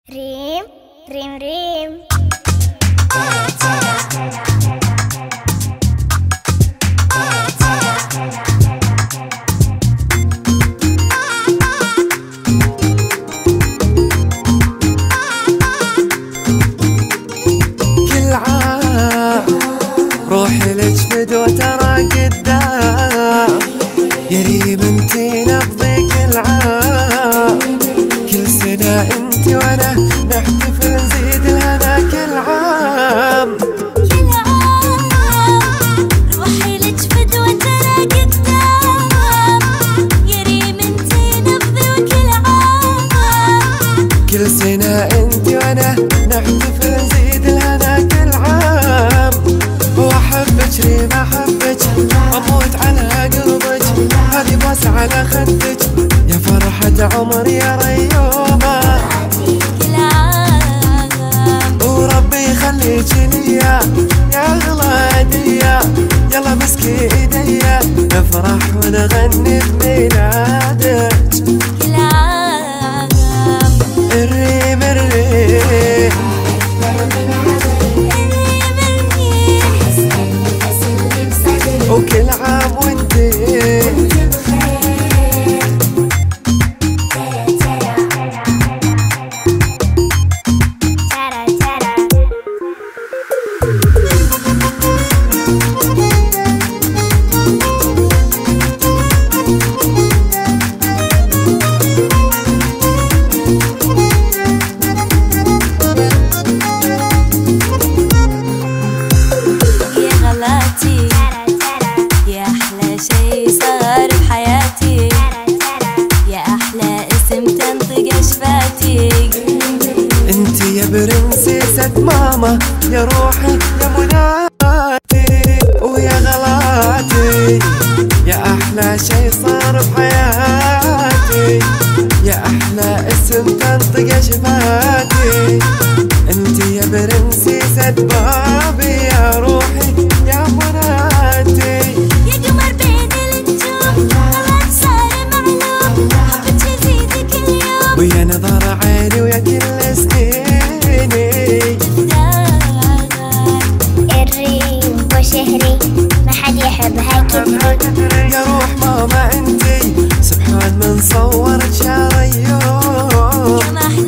ريم ريم ريم كل عام روحي لك فدوة ترى قدام يا ريم انتي نبضي كل عام كل سنة انتي وانا نحتفل نزيد الهنا كل عام كل عام روحي لك فدوة ترى قدام يا ريم انتي نبضي وكل عام كل سنة انتي وانا نحتفل نزيد الهنا كل عام واحبك ريم احبك اموت على قلبك هذي بوسة على خدك يا فرحة عمري يا ريومة كل عام وربي يخليك ليا يا اغلى هدية يلا مسكي ايديا نفرح ونغني بميلادك كل عام الريم الريم وكل عام وانتي ترى ترى يا غلاتي يا أحلى شي صار بحياتي يا أحلى اسم تنطق شفاتي انتي يا برنسيسة ماما يا روحي يا مناتي ويا غلاتي يا احلى شي صار بحياتي يا احلى اسم تنطق شفاتي انتي يا برنسيسة بابي يا روحي يا مناتي يا قمر بين النجوم خلاص صار معلوم حبك يزيد كل يوم ويا نظر عيني ويا كل سنيني الريم وشهري ما حد يحبها كثري يا روح ماما انتي سبحان من صورك يا ريوم يا